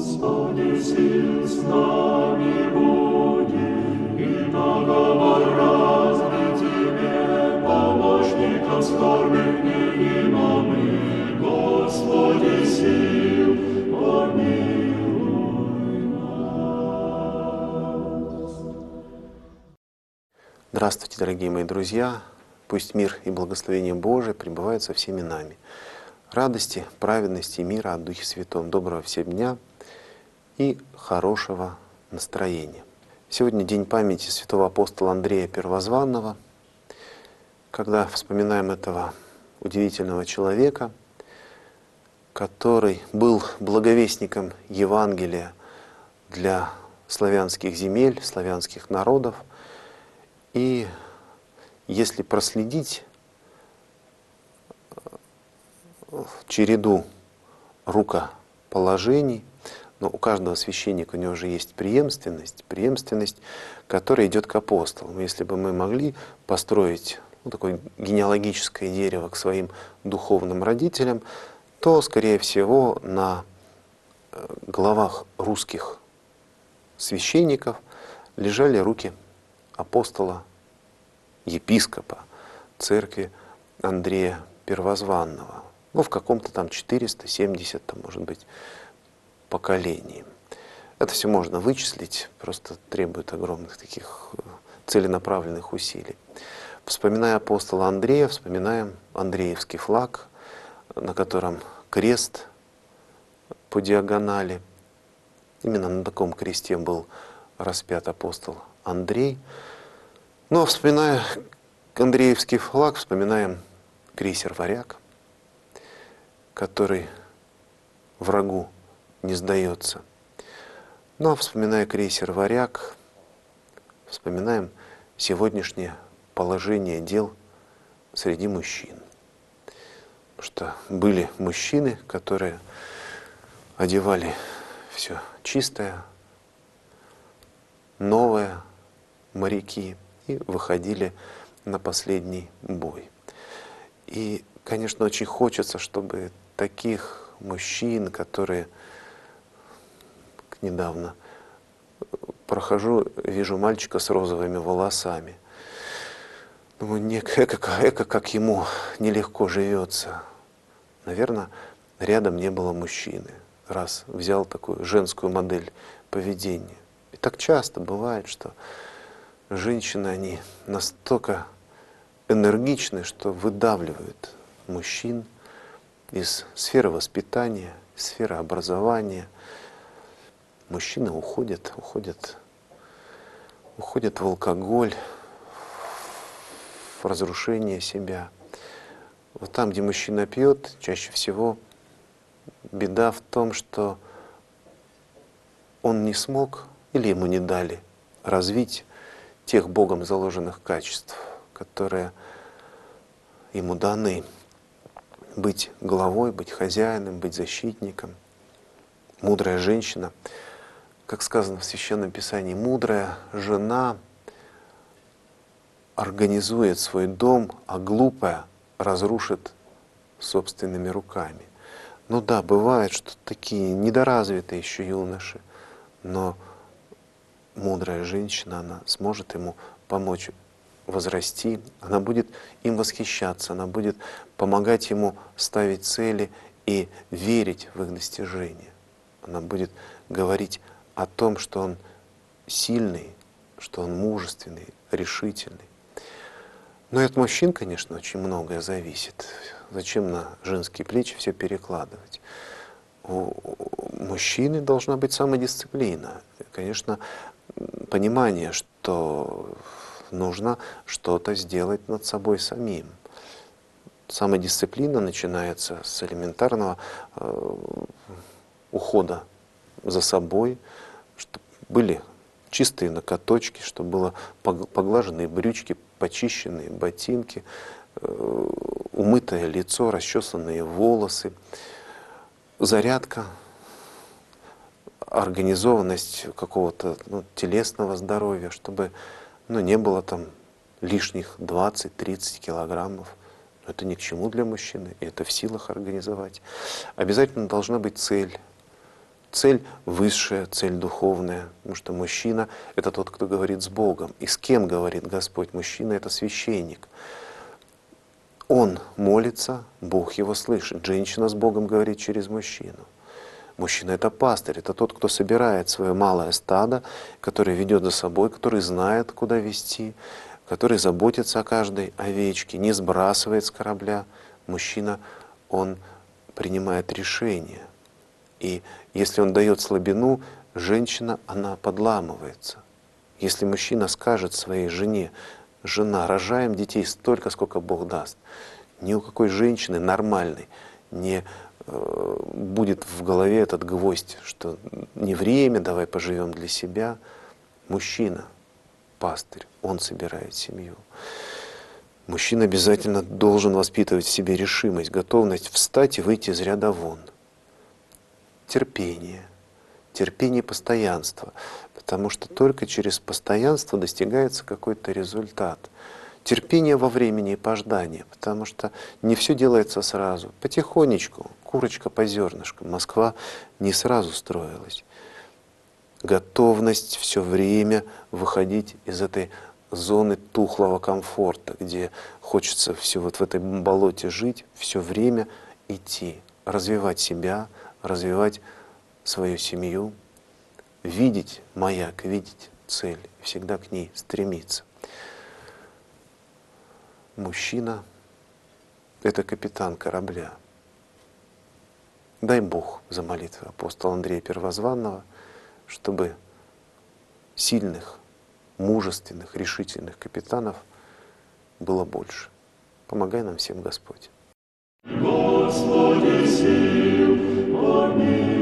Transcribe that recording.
Господи, сил с нами буди, и наговор разный Тебе, помощником скорбных невима мы, Господи, сил, помилуй нас. Здравствуйте, дорогие мои друзья! Пусть мир и благословение Божие пребывают со всеми нами. Радости, праведности и мира от Духе Святом. Доброго всем дня и хорошего настроения. Сегодня день памяти святого апостола Андрея Первозванного. Когда вспоминаем этого удивительного человека, который был благовестником Евангелия для славянских земель, славянских народов. И если проследить череду рукоположений, но у каждого священника у него же есть преемственность, которая идет к апостолам. Если бы мы могли построить такое генеалогическое дерево к своим духовным родителям, то, скорее всего, на главах русских священников лежали руки апостола, епископа церкви Андрея Первозванного. В каком-то там 470, может быть, поколении. Это все можно вычислить, просто требует огромных таких целенаправленных усилий. Вспоминая апостола Андрея, вспоминаем Андреевский флаг, на котором крест по диагонали. Именно на таком кресте был распят апостол Андрей. Но вспоминая Андреевский флаг, вспоминаем крейсер «Варяг», который врагу не сдается. Ну а вспоминая крейсер «Варяг», вспоминаем сегодняшнее положение дел среди мужчин. Потому что были мужчины, которые одевали все чистое, новое, моряки, и выходили на последний бой. И, конечно, очень хочется, чтобы таких мужчин, которые недавно прохожу, вижу мальчика с розовыми волосами. Думаю, как ему нелегко живется. Наверное, рядом не было мужчины, раз взял такую женскую модель поведения. И так часто бывает, что женщины, они настолько энергичны, что выдавливают мужчин из сферы воспитания, из сферы образования. Мужчины уходят в алкоголь, в разрушение себя. Вот там, где мужчина пьет, чаще всего беда в том, что он не смог или ему не дали развить тех Богом заложенных качеств, которые ему даны: быть главой, быть хозяином, быть защитником. Мудрая женщина, как сказано в Священном Писании, мудрая жена организует свой дом, а глупая разрушит собственными руками. Ну да, бывает, что такие недоразвитые еще юноши, но мудрая женщина, она сможет ему помочь возрасти, она будет им восхищаться, она будет помогать ему ставить цели и верить в их достижения. Она будет говорить о том, что он сильный, что он мужественный, решительный. Но и от мужчин, конечно, очень многое зависит. Зачем на женские плечи все перекладывать? У мужчины должна быть самодисциплина. Конечно, понимание, что нужно что-то сделать над собой самим. Самодисциплина начинается с элементарного ухода за собой, чтобы были чистые ноготочки, чтобы было поглаженные брючки, почищенные ботинки, умытое лицо, расчесанные волосы, зарядка, организованность какого-то телесного здоровья, чтобы не было там лишних 20-30 килограммов. Это ни к чему для мужчины, и это в силах организовать. Обязательно должна быть цель. цель высшая, цель духовная, потому что мужчина — это тот, кто говорит с Богом. И с кем говорит Господь? Мужчина — это священник. Он молится, Бог его слышит. Женщина с Богом говорит через мужчину. Мужчина — это пастырь, это тот, кто собирает свое малое стадо, который ведет за собой, который знает, куда вести, который заботится о каждой овечке, не сбрасывает с корабля. Мужчина, он принимает решения. И если он дает слабину, женщина, она подламывается. Если мужчина скажет своей жене: «Жена, рожаем детей столько, сколько Бог даст», ни у какой женщины нормальной не будет в голове этот гвоздь, что не время, давай поживем для себя. Мужчина, пастырь, он собирает семью. Мужчина обязательно должен воспитывать в себе решимость, готовность встать и выйти из ряда вон. Терпение, постоянство, потому что только через постоянство достигается какой-то результат. Терпение во времени и пождание, потому что не все делается сразу. Потихонечку, курочка по зернышкам. Москва не сразу строилась. Готовность все время выходить из этой зоны тухлого комфорта, где хочется все вот в этой болоте жить, все время идти, развивать себя, развивать свою семью, видеть маяк, видеть цель, всегда к ней стремиться. Мужчина — это капитан корабля. Дай Бог за молитвы апостола Андрея Первозванного, чтобы сильных, мужественных, решительных капитанов было больше. Помогай нам всем, Господь. Господи сил, аминь.